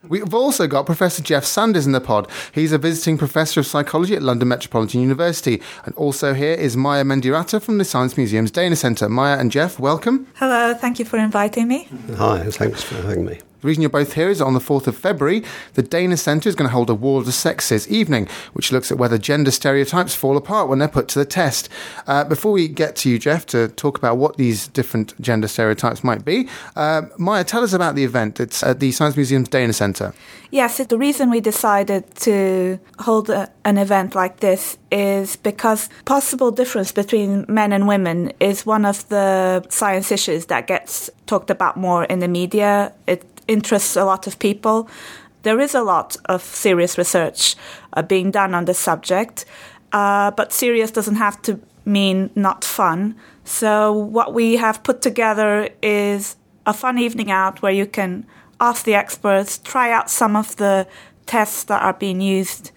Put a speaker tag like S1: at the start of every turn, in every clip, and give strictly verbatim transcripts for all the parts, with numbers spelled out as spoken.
S1: We've also got Professor Jeff Sanders in the pod. He's a visiting professor of psychology at London Metropolitan University. And also here is Maya Mendirata from the Science Museum's Dana Centre. Maya and Jeff, welcome.
S2: Hello, thank you for inviting me.
S3: Hi, thanks for having me.
S1: The reason you're both here is on the fourth of February, the Dana Centre is going to hold a War of the Sexes evening, which looks at whether gender stereotypes fall apart when they're put to the test. Uh, before we get to you, Jeff, to talk about what these different gender stereotypes might be, uh, Maya, tell us about the event. It's at the Science Museum's Dana Centre.
S2: Yes, the reason we decided to hold a, an event like this is because possible difference between men and women is one of the science issues that gets talked about more in the media. It interests a lot of people. There is a lot of serious research uh, being done on the subject, uh, but serious doesn't have to mean not fun. So what we have put together is a fun evening out where you can ask the experts, try out some of the tests that are being used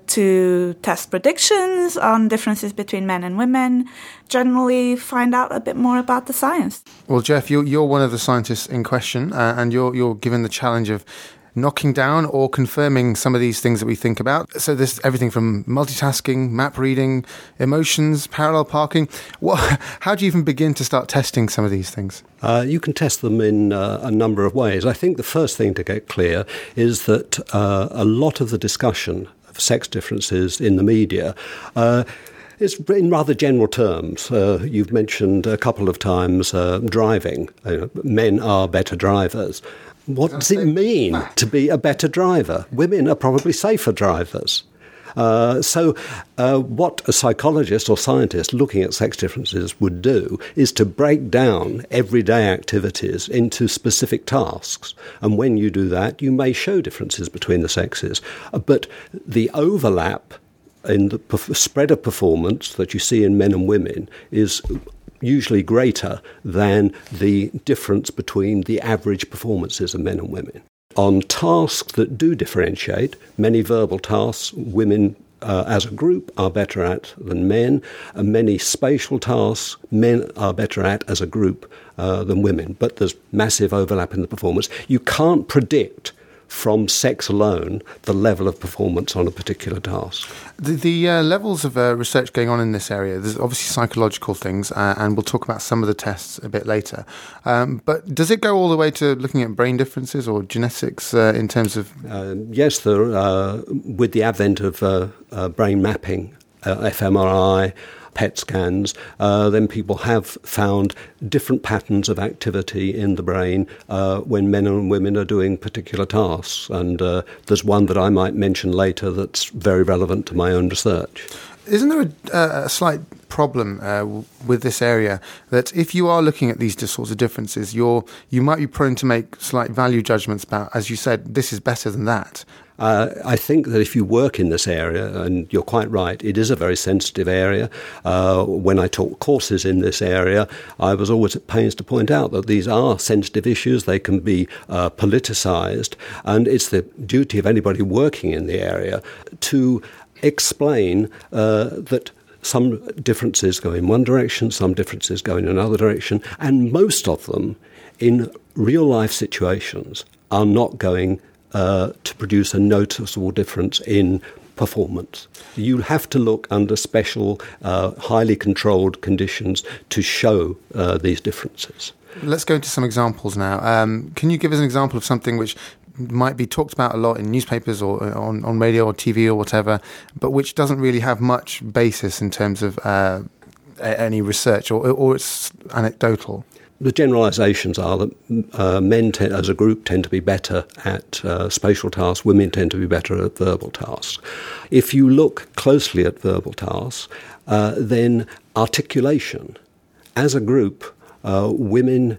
S2: to test predictions on differences between men and women, generally find out a bit more about the science.
S1: Well, Jeff, you're, you're one of the scientists in question, uh, and you're, you're given the challenge of knocking down or confirming some of these things that we think about. So there's everything from multitasking, map reading, emotions, parallel parking. What, how do you even begin to start testing some of these things?
S3: Uh, you can test them in uh, a number of ways. I think the first thing to get clear is that uh, a lot of the discussion of sex differences in the media uh, is in rather general terms. Uh, you've mentioned a couple of times uh, driving. Uh, men are better drivers. What does it mean to be a better driver? Women are probably safer drivers. Uh, so uh, what a psychologist or scientist looking at sex differences would do is to break down everyday activities into specific tasks. And when you do that, you may show differences between the sexes. Uh, but the overlap in the perf- spread of performance that you see in men and women is usually greater than the difference between the average performances of men and women. On tasks that do differentiate, many verbal tasks, women uh, as a group are better at than men, and many spatial tasks, men are better at as a group uh, than women. But there's massive overlap in the performance. You can't predict from sex alone the level of performance on a particular task.
S1: The, the uh, levels of uh, research going on in this area, there's obviously psychological things, uh, and we'll talk about some of the tests a bit later. Um, but does it go all the way to looking at brain differences or genetics uh, in terms of...
S3: Uh, yes, there, uh, with the advent of uh, uh, brain mapping, uh, f M R I, P E T scans, uh, then people have found different patterns of activity in the brain uh, when men and women are doing particular tasks. And uh, there's one that I might mention later that's very relevant to my own research.
S1: Isn't there a, a slight problem uh, with this area that if you are looking at these sorts of differences, you're you might be prone to make slight value judgments about, as you said, this is better than that?
S3: Uh, I think that if you work in this area, and you're quite right, it is a very sensitive area. Uh, when I taught courses in this area, I was always at pains to point out that these are sensitive issues. They can be uh, politicised, and it's the duty of anybody working in the area to explain uh, that some differences go in one direction, some differences go in another direction, and most of them in real-life situations are not going Uh, to produce a noticeable difference in performance. You have to look under special, uh, highly controlled conditions to show uh, these differences.
S1: Let's go into some examples now. Um, can you give us an example of something which might be talked about a lot in newspapers or on, on radio or T V or whatever, but which doesn't really have much basis in terms of uh, any research, or, or it's anecdotal?
S3: The generalisations are that uh, men te- as a group tend to be better at uh, spatial tasks, women tend to be better at verbal tasks. If you look closely at verbal tasks, uh, then articulation. As a group, uh, women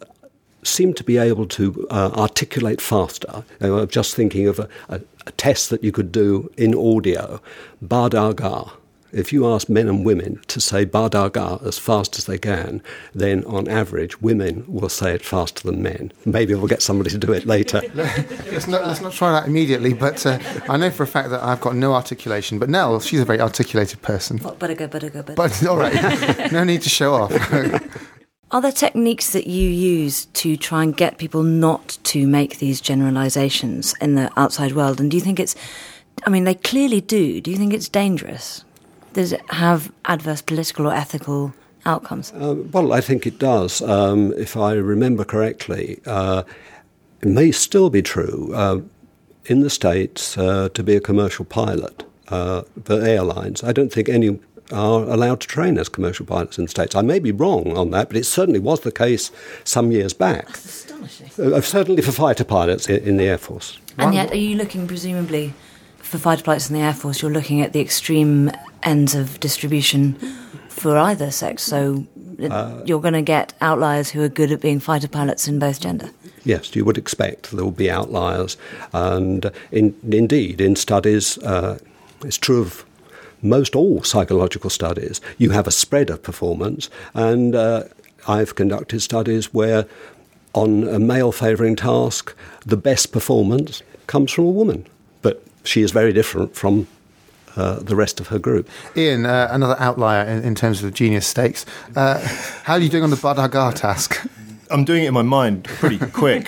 S3: seem to be able to uh, articulate faster. You know, I'm just thinking of a, a, a test that you could do in audio, ba-da-ga. If you ask men and women to say ba-da-ga as fast as they can, then on average, women will say it faster than men. Maybe we'll get somebody to do it later.
S1: let's, not, let's not try that immediately, but uh, I know for a fact that I've got no articulation. But Nell, she's a very articulated person.
S4: But, but, but, but,
S1: but all right, no need to show off.
S4: Are there techniques that you use to try and get people not to make these generalisations in the outside world? And do you think it's, I mean, they clearly do. Do you think it's dangerous? Does it have adverse political or ethical outcomes?
S3: Uh, well, I think it does. Um, if I remember correctly, uh, it may still be true uh, in the States uh, to be a commercial pilot uh, for airlines. I don't think any are allowed to train as commercial pilots in the States. I may be wrong on that, but it certainly was the case some years back.
S4: That's astonishing.
S3: Uh, certainly for fighter pilots in, in the Air Force.
S4: And yet, are you looking, presumably, for fighter pilots in the Air Force, you're looking at the extreme ends of distribution for either sex, so uh, you're going to get outliers who are good at being fighter pilots in both gender?
S3: Yes, you would expect there will be outliers. And in, indeed, in studies, uh, it's true of most all psychological studies, you have a spread of performance, and uh, I've conducted studies where on a male favouring task, the best performance comes from a woman, but she is very different from uh, the rest of her group.
S1: Ian, uh, another outlier in, in terms of genius stakes. Uh, how are you doing on the Badar task?
S5: I'm doing it in my mind pretty quick.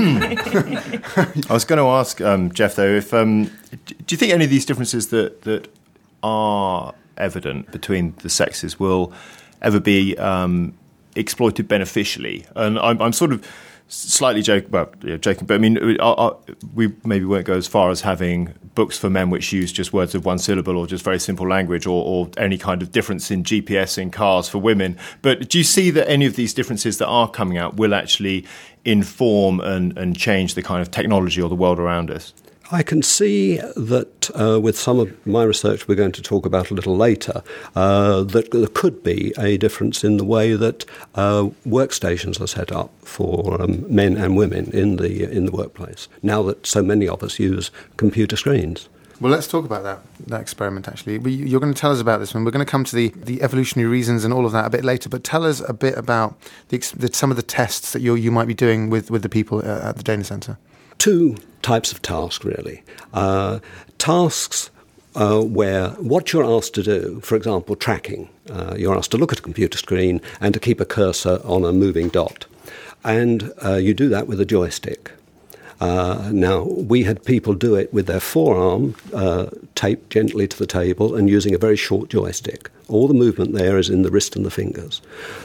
S5: I was going to ask um, Jeff, though, if um, do you think any of these differences that that are evident between the sexes will ever be um, exploited beneficially? And I'm, I'm sort of slightly joking, well, yeah, joking, but I mean, I, I, we maybe won't go as far as having books for men which use just words of one syllable or just very simple language, or, or any kind of difference in G P S in cars for women. But do you see that any of these differences that are coming out will actually inform and, and change the kind of technology or the world around us?
S3: I can see that uh, with some of my research we're going to talk about a little later, uh, that there could be a difference in the way that uh, workstations are set up for um, men and women in the in the workplace, now that so many of us use computer screens.
S1: Well, let's talk about that that experiment, actually. You're going to tell us about this one. We're going to come to the, the evolutionary reasons and all of that a bit later, but tell us a bit about the, the, some of the tests that you you might be doing with, with the people at the Dana Centre.
S3: Two types of tasks, really. Uh, tasks uh, where what you're asked to do, for example, tracking. Uh, you're asked to look at a computer screen and to keep a cursor on a moving dot. And uh, you do that with a joystick. Uh, now, we had people do it with their forearm uh, taped gently to the table and using a very short joystick. All the movement there is in the wrist and the fingers.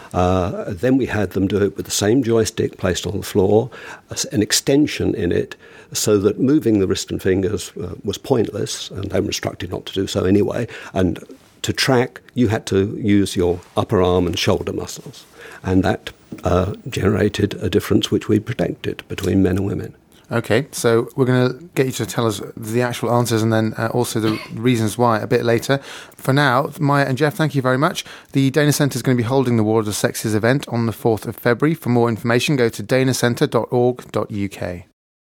S3: Uh, then we had them do it with the same joystick placed on the floor, an extension in it, so that moving the wrist and fingers uh, was pointless, and they were instructed not to do so anyway. And to track, you had to use your upper arm and shoulder muscles. And that uh, generated a difference which we predicted between men and women.
S1: Okay, so we're going to get you to tell us the actual answers and then uh, also the reasons why a bit later. For now, Maya and Jeff, thank you very much. The Dana Centre is going to be holding the War of the Sexes event on the fourth of February. For more information, go to dana centre dot org dot U K.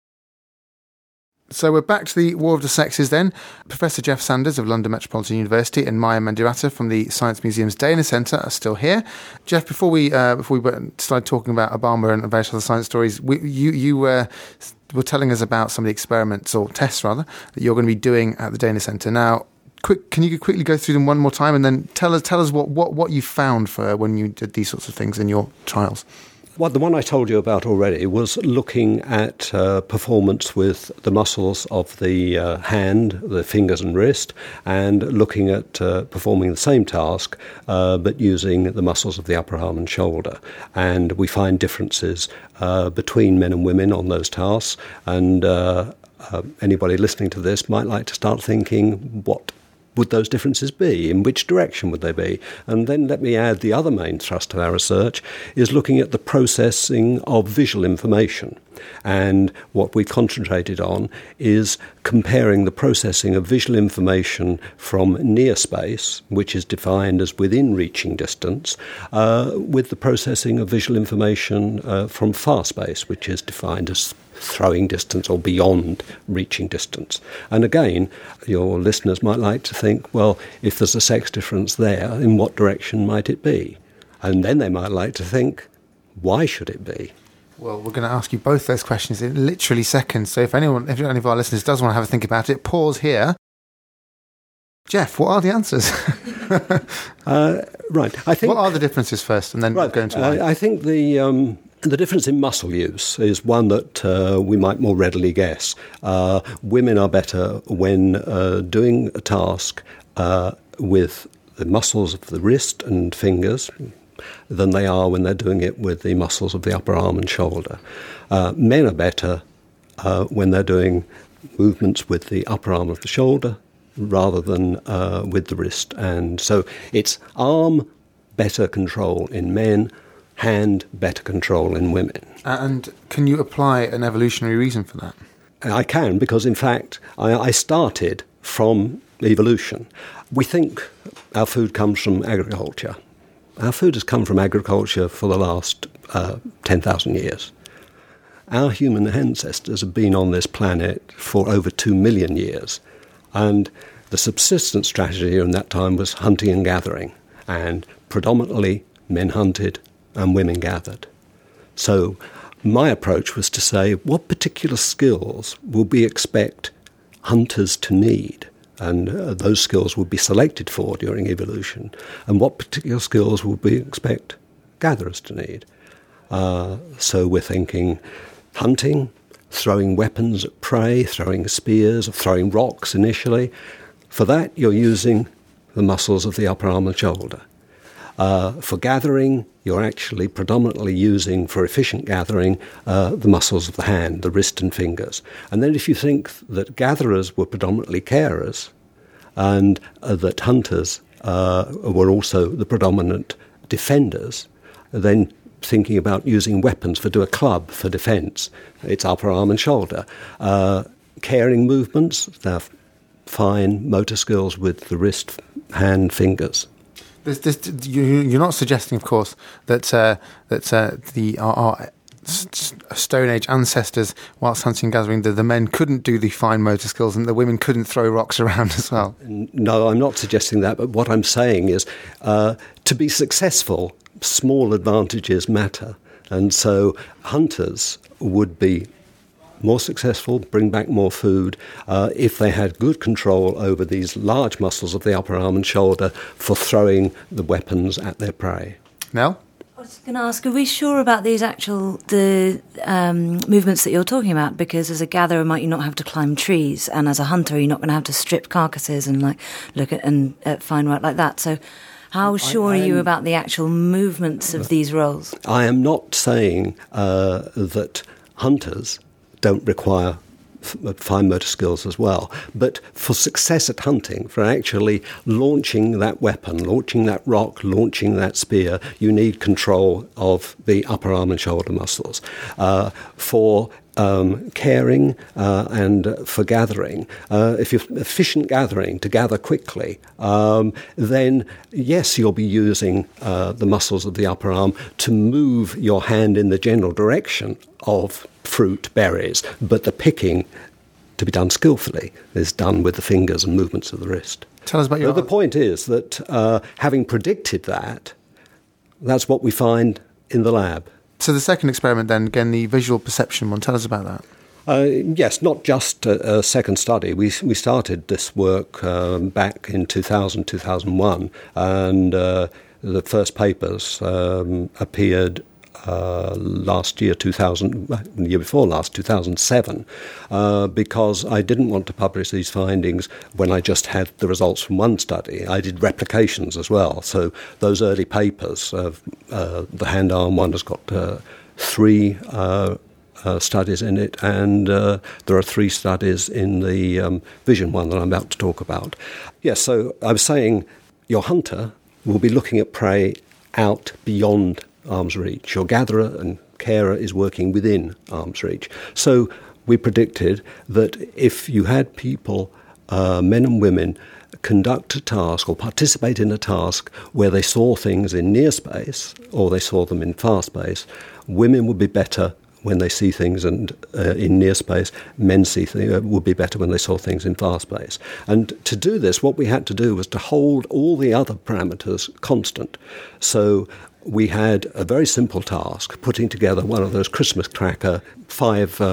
S1: So we're back to the War of the Sexes then. Professor Jeff Sanders of London Metropolitan University and Maya Mandiratta from the Science Museum's Dana Centre are still here. Jeff, before we uh, before we started talking about Obama and various other science stories, we, you you uh, were telling us about some of the experiments, or tests rather, that you're going to be doing at the Dana Centre. Now, quick, can you quickly go through them one more time and then tell us tell us what, what, what you found for when you did these sorts of things in your trials?
S3: Well, the one I told you about already was looking at uh, performance with the muscles of the uh, hand, the fingers and wrist, and looking at uh, performing the same task, uh, but using the muscles of the upper arm and shoulder. And we find differences uh, between men and women on those tasks. And uh, uh, anybody listening to this might like to start thinking, what would those differences be? In which direction would they be? And then let me add the other main thrust of our research is looking at the processing of visual information. And what we've concentrated on is comparing the processing of visual information from near space, which is defined as within reaching distance, uh, with the processing of visual information uh, from far space, which is defined as throwing distance or beyond reaching distance. And again, your listeners might like to think, well, if there's a sex difference there, in what direction might it be? And then they might like to think, why should it be?
S1: Well, we're going to ask you both those questions in literally seconds. So if anyone, if any of our listeners does want to have a think about it, pause here. Jeff, what are the answers?
S3: uh, right. I think.
S1: What are the differences first, and then
S3: right,
S1: go into why?
S3: uh, I think the um, the difference in muscle use is one that uh, we might more readily guess. Uh, women are better when uh, doing a task uh, with the muscles of the wrist and fingers than they are when they're doing it with the muscles of the upper arm and shoulder. Uh, men are better uh, when they're doing movements with the upper arm of the shoulder rather than uh, with the wrist. And so it's arm better control in men, hand better control in women.
S1: And can you apply an evolutionary reason for that?
S3: I can, because in fact I, I started from evolution. We think our food comes from agriculture. Our food has come from agriculture for the last uh, ten thousand years. Our human ancestors have been on this planet for over two million years, and the subsistence strategy during that time was hunting and gathering, and predominantly men hunted and women gathered. So my approach was to say, what particular skills will we expect hunters to need? And uh, those skills would be selected for during evolution. And what particular skills would we expect gatherers to need? Uh, so we're thinking hunting, throwing weapons at prey, throwing spears, or throwing rocks initially. For that, you're using the muscles of the upper arm and shoulder. Uh, for gathering, you're actually predominantly using, for efficient gathering, uh, the muscles of the hand, the wrist and fingers. And then if you think that gatherers were predominantly carers and uh, that hunters uh, were also the predominant defenders, then thinking about using weapons for, do a club for defence, it's upper arm and shoulder. Uh, caring movements, they're fine motor skills with the wrist, hand, fingers.
S1: This, this, you, you're not suggesting, of course, that uh, that uh, the our, our Stone Age ancestors, whilst hunting and gathering, that the men couldn't do the fine motor skills and the women couldn't throw rocks around as well.
S3: No, I'm not suggesting that. But what I'm saying is, uh, to be successful, small advantages matter, and so hunters would be more successful, bring back more food, uh, if they had good control over these large muscles of the upper arm and shoulder for throwing the weapons at their prey.
S1: Nell?
S4: I was going to ask, are we sure about these actual the um, movements that you're talking about? Because as a gatherer, might you not have to climb trees, and as a hunter, you're not going to have to strip carcasses and like look at and at fine work like that. So, how sure
S3: I, I
S4: are you
S3: am,
S4: about the actual movements of these roles?
S3: I am not saying uh, that hunters don't require f- fine motor skills as well. But for success at hunting, for actually launching that weapon, launching that rock, launching that spear, you need control of the upper arm and shoulder muscles. Uh, for Um, caring uh, and for gathering, uh, if you're efficient gathering to gather quickly, um, then yes, you'll be using uh, the muscles of the upper arm to move your hand in the general direction of fruit, berries, but the picking, to be done skillfully, is done with the fingers and movements of the wrist.
S1: Tell us about your...
S3: So the point is that uh, having predicted that, that's what we find in the lab.
S1: So the second experiment then, again, the visual perception one, tell us about that.
S3: Uh, yes, not just a, a second study. We we started this work um, back in two thousand, two thousand one, and uh, the first papers um, appeared uh, last year, two thousand, the year before last, two thousand seven, uh, because I didn't want to publish these findings when I just had the results from one study. I did replications as well. So those early papers, uh, uh, the hand arm one has got uh, three uh, uh, studies in it, and uh, there are three studies in the um, vision one that I'm about to talk about. Yes, so I was saying your hunter will be looking at prey out beyond arm's reach. Your gatherer and carer is working within arm's reach. So we predicted that if you had people, uh, men and women, conduct a task or participate in a task where they saw things in near space or they saw them in far space, women would be better when they see things and uh, in near space, men see th- uh, would be better when they saw things in far space. And to do this, what we had to do was to hold all the other parameters constant. So we had a very simple task, putting together one of those Christmas cracker five um,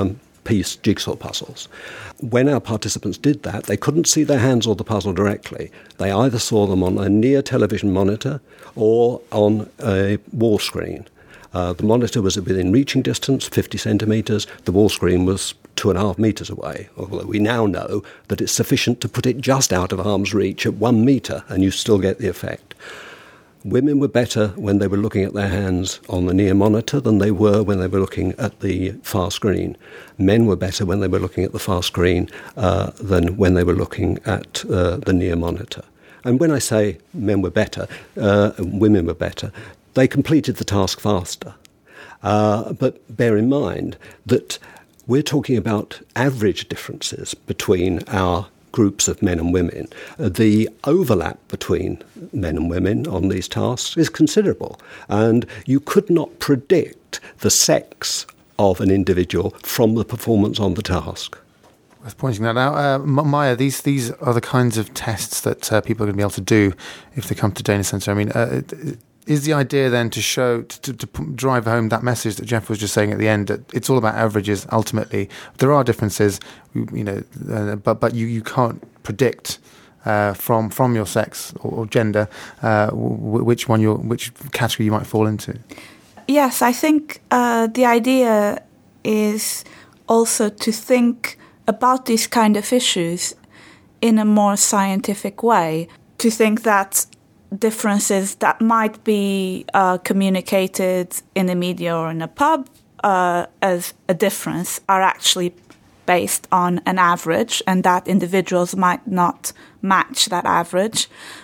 S3: piece jigsaw puzzles. When our participants did that, they couldn't see their hands or the puzzle directly. They either saw them on a near television monitor or on a wall screen. Uh, the monitor was within reaching distance, fifty centimetres. The wall screen was two and a half metres away, although we now know that it's sufficient to put it just out of arm's reach at one metre and you still get the effect. Women were better when they were looking at their hands on the near monitor than they were when they were looking at the far screen. Men were better when they were looking at the far screen uh, than when they were looking at uh, the near monitor. And when I say men were better, uh, women were better, they completed the task faster. Uh, but bear in mind that we're talking about average differences between our groups of men and women. Uh, the overlap between men and women on these tasks is considerable, and you could not predict the sex of an individual from the performance on the task.
S1: Worth pointing that out. Uh, Maya, these these are the kinds of tests that uh, people are going to be able to do if they come to Dana Centre. I mean, uh, is the idea then to show, to, to drive home that message that Jeff was just saying at the end, that it's all about averages ultimately? There are differences, you know, uh, but but you, you can't predict uh, from from your sex or, or gender uh, w- which one you're, which category you might fall into.
S2: Yes, I think uh, the idea is also to think about these kind of issues in a more scientific way, to think that differences that might be uh, communicated in the media or in a pub uh, as a difference are actually based on an average, and that individuals might not match that average.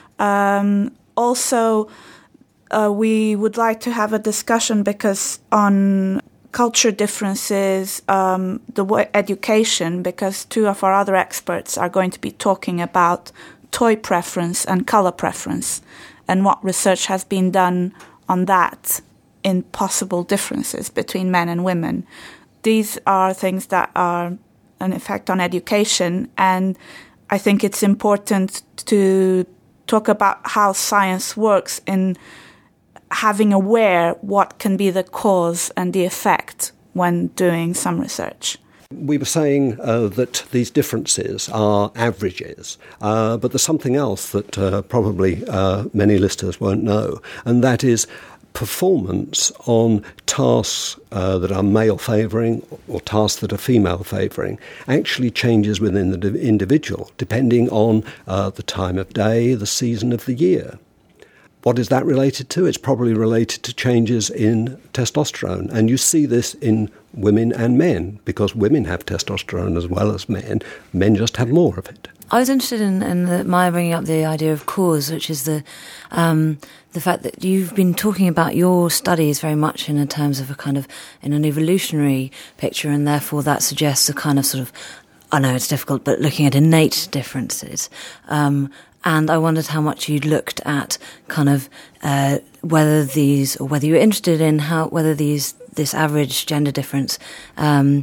S2: Um, also, uh, we would like to have a discussion because on culture differences, um, the way education, because two of our other experts are going to be talking about toy preference and color preference and what research has been done on that in possible differences between men and women. These are things that are an effect on education, and I think it's important to talk about how science works in having aware what can be the cause and the effect when doing some research.
S3: We were saying uh, that these differences are averages, uh, but there's something else that uh, probably uh, many listeners won't know, and that is performance on tasks uh, that are male favouring or tasks that are female favouring actually changes within the individual, depending on uh, the time of day, the season of the year. What is that related to? It's probably related to changes in testosterone. And you see this in women and men, because women have testosterone as well as men. Men just have more of it.
S4: I was interested in, in the, Maya bringing up the idea of cause, which is the um, the fact that you've been talking about your studies very much in terms of a kind of in an evolutionary picture, and therefore that suggests a kind of sort of, I know it's difficult, but looking at innate differences. Um, And I wondered how much you'd looked at kind of uh, whether these, or whether you were interested in how whether these this average gender difference um,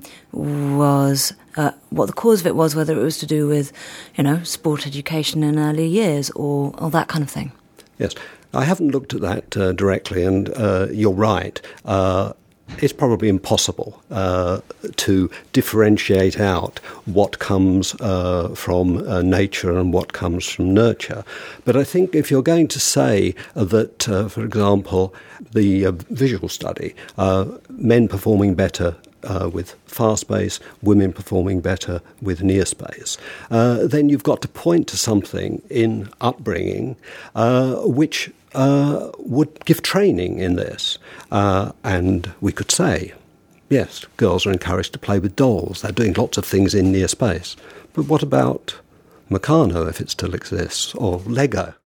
S4: was uh, what the cause of it was, whether it was to do with, you know, sport education in early years or, or that kind of thing.
S3: Yes, I haven't looked at that uh, directly, and uh, you're right. Uh, It's probably impossible uh, to differentiate out what comes uh, from uh, nature and what comes from nurture. But I think if you're going to say that, uh, for example, the uh, visual study, uh, men performing better uh, with far space, women performing better with near space, uh, then you've got to point to something in upbringing uh, which Uh, would give training in this. Uh, and we could say, yes, girls are encouraged to play with dolls. They're doing lots of things in near space. But what about Meccano, if it still exists, or Lego?